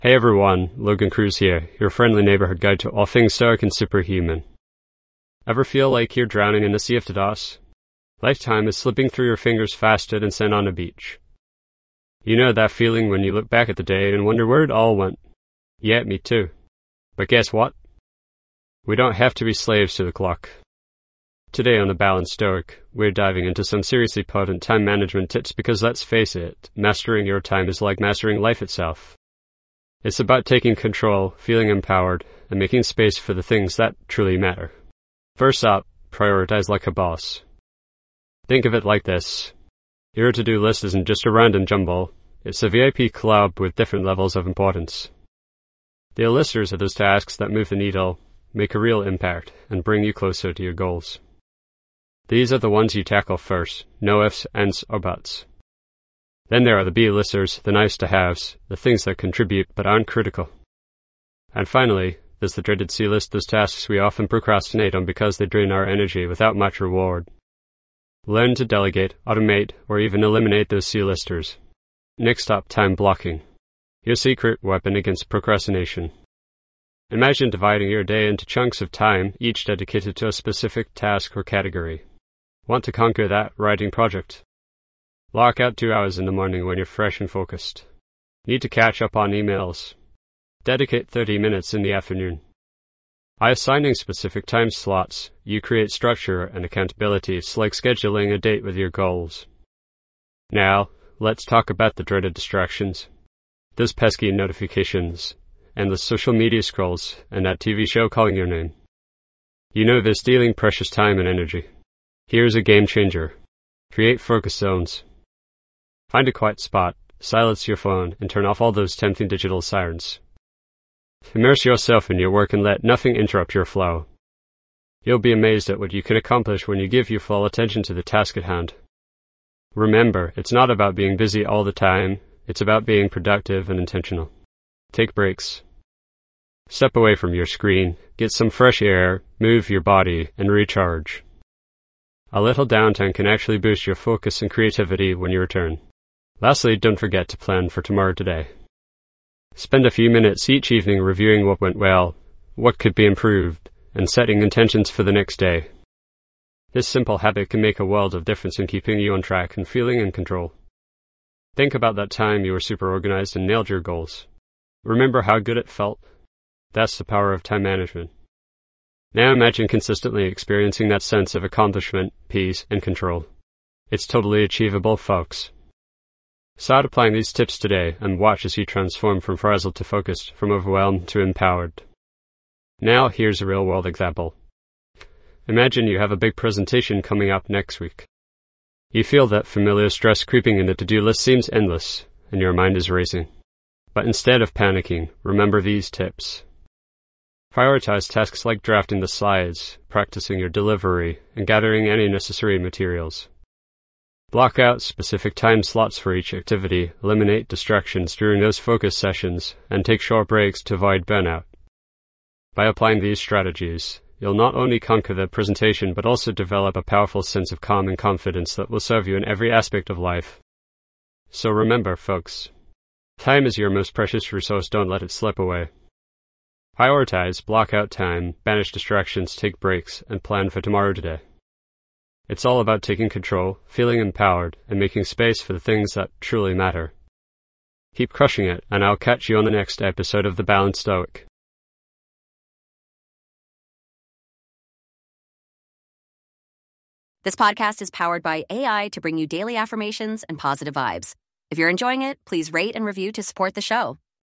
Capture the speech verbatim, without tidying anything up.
Hey everyone, Logan Cruz here, your friendly neighborhood guide to all things Stoic and superhuman. Ever feel like you're drowning in a sea of chaos? Lifetime is slipping through your fingers faster than sand on a beach. You know that feeling when you look back at the day and wonder where it all went? Yeah, me too. But guess what? We don't have to be slaves to the clock. Today on The Balanced Stoic, we're diving into some seriously potent time management tips because let's face it, mastering your time is like mastering life itself. It's about taking control, feeling empowered, and making space for the things that truly matter. First up, prioritize like a boss. Think of it like this. Your to-do list isn't just a random jumble, it's a V I P club with different levels of importance. The listers are those tasks that move the needle, make a real impact, and bring you closer to your goals. These are the ones you tackle first, no ifs, ands, or buts. Then there are the B-listers, the nice-to-haves, the things that contribute but aren't critical. And finally, there's the dreaded C-list, those tasks we often procrastinate on because they drain our energy without much reward. Learn to delegate, automate, or even eliminate those C-listers. Next up, time blocking. Your secret weapon against procrastination. Imagine dividing your day into chunks of time, each dedicated to a specific task or category. Want to conquer that writing project? Lock out two hours in the morning when you're fresh and focused. Need to catch up on emails? Dedicate thirty minutes in the afternoon. By assigning specific time slots, you create structure and accountability. It's like scheduling a date with your goals. Now, let's talk about the dreaded distractions. Those pesky notifications, endless social media scrolls, and that T V show calling your name. You know they're stealing precious time and energy. Here's a game changer. Create focus zones. Find a quiet spot, silence your phone, and turn off all those tempting digital sirens. Immerse yourself in your work and let nothing interrupt your flow. You'll be amazed at what you can accomplish when you give your full attention to the task at hand. Remember, it's not about being busy all the time, it's about being productive and intentional. Take breaks. Step away from your screen, get some fresh air, move your body, and recharge. A little downtime can actually boost your focus and creativity when you return. Lastly, don't forget to plan for tomorrow today. Spend a few minutes each evening reviewing what went well, what could be improved, and setting intentions for the next day. This simple habit can make a world of difference in keeping you on track and feeling in control. Think about that time you were super organized and nailed your goals. Remember how good it felt? That's the power of time management. Now imagine consistently experiencing that sense of accomplishment, peace, and control. It's totally achievable, folks. Start applying these tips today and watch as you transform from frazzled to focused, from overwhelmed to empowered. Now here's a real-world example. Imagine you have a big presentation coming up next week. You feel that familiar stress creeping in. The to-do list seems endless, and your mind is racing. But instead of panicking, remember these tips. Prioritize tasks like drafting the slides, practicing your delivery, and gathering any necessary materials. Block out specific time slots for each activity, eliminate distractions during those focus sessions, and take short breaks to avoid burnout. By applying these strategies, you'll not only conquer the presentation but also develop a powerful sense of calm and confidence that will serve you in every aspect of life. So remember, folks, time is your most precious resource. Don't let it slip away. Prioritize, block out time, banish distractions, take breaks, and plan for tomorrow today. It's all about taking control, feeling empowered, and making space for the things that truly matter. Keep crushing it, and I'll catch you on the next episode of The Balanced Stoic. This podcast is powered by A I to bring you daily affirmations and positive vibes. If you're enjoying it, please rate and review to support the show.